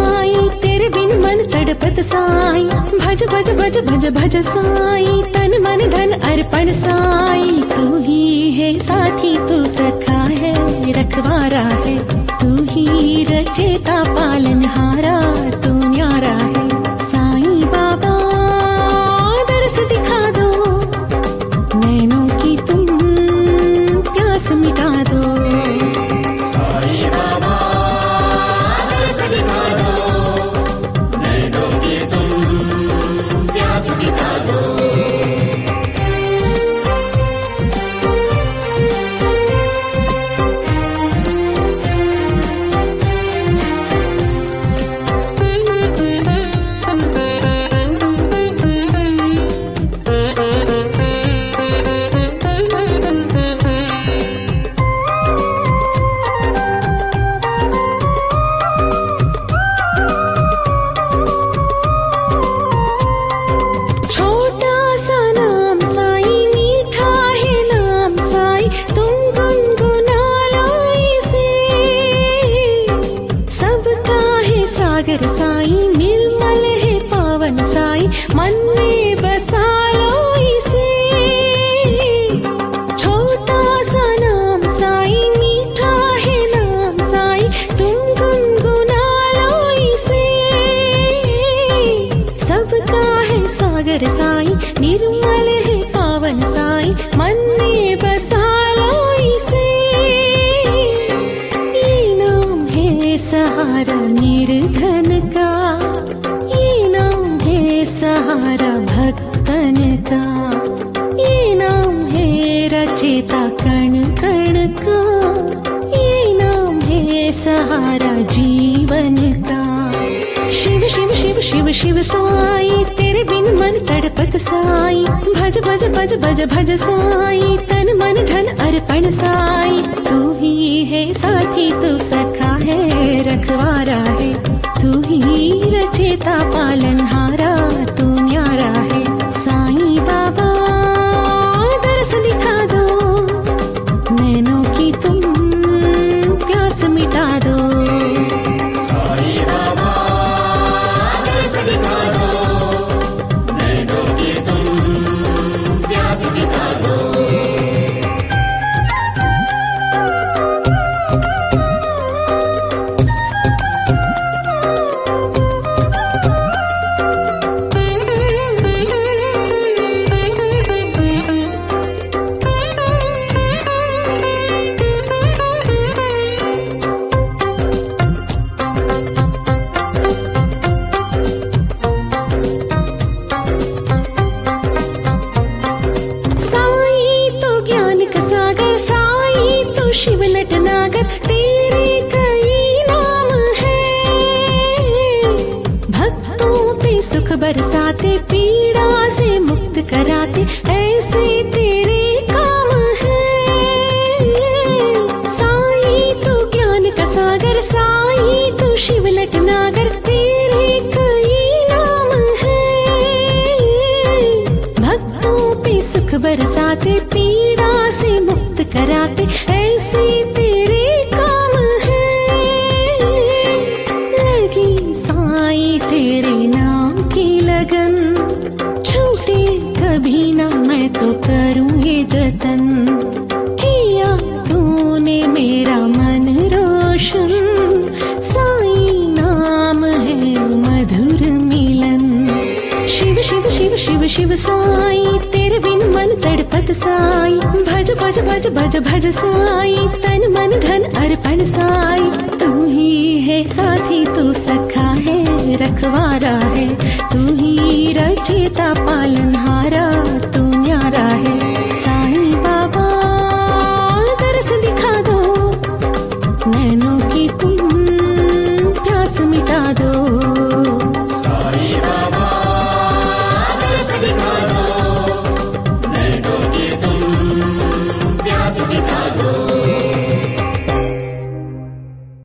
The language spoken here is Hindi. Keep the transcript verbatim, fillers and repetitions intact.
साई, तेरे बिन मन तड़पत साई। भज भज भज भज भज साई, तन मन धन अर्पण साई। तू ही है साथी, तू सखा है, रखवारा है। तू ही रचेता पालनहारा, तू न्यारा है। साईं बाबा दरस दिखा दो, नैनों की तुम प्यास मिटा दो। साईं बाबा दरस दिखा दो, नैनों की तुम प्यास मिटा दो। साई निर्मल है पावन साई, मन में बसा लो इसे। छोटा सा नाम साई, मीठा है नाम साई, तुम गुनगुना लो इसे। सबका है सागर साई, निर्मल है पावन साई, मन में बसा लो इसे। ये नाम है सहारा निर्धन का, ये नाम है सहारा भक्तन का। ये नाम है रचेता कण कण का, ये नाम है सहारा जीवन का। शिव शिव शिव शिव शिव साई, तेरे बिन मन तड़पत साई। भज भज भज भज भज साई, तन मन धन अर्पण साई। तू ही है साथी, तू सखा है, रखवारा है। तू ही रचेता पालनहारा, तू न्यारा है। साईं बाबा दरस दिखा दो, नैनों की तुम प्यास मिटा दो। साईं बाबा दरस दिखा दो, नैनों की तुम प्यास मिटा दो। शिव नटनागर, तेरे कई नाम है। भक्तों पे सुख बरसाते, पीड़ा से मुक्त कराते, ऐसे तेरे काम है। साई तू ज्ञान का सागर, साई तू शिव नटनागर, तेरे कई नाम है। भक्तों पे सुख बरसाते, पीड़ा से मुक्त कराते, ऐसे तेरे काम है। लगी साई तेरे नाम की लगन, छूटे कभी ना मैं तो करूं ये जतन। किया तूने मेरा मन रोशन, साई नाम है मधुर मिलन। शिव शिव शिव शिव शिव साई, तेरे बिन मन तड़पत साई। भज भज भज भज भज साई, तन मन धन अर्पण साई। तू ही है साथी, तू सखा है, रखवारा है। तू ही रचेता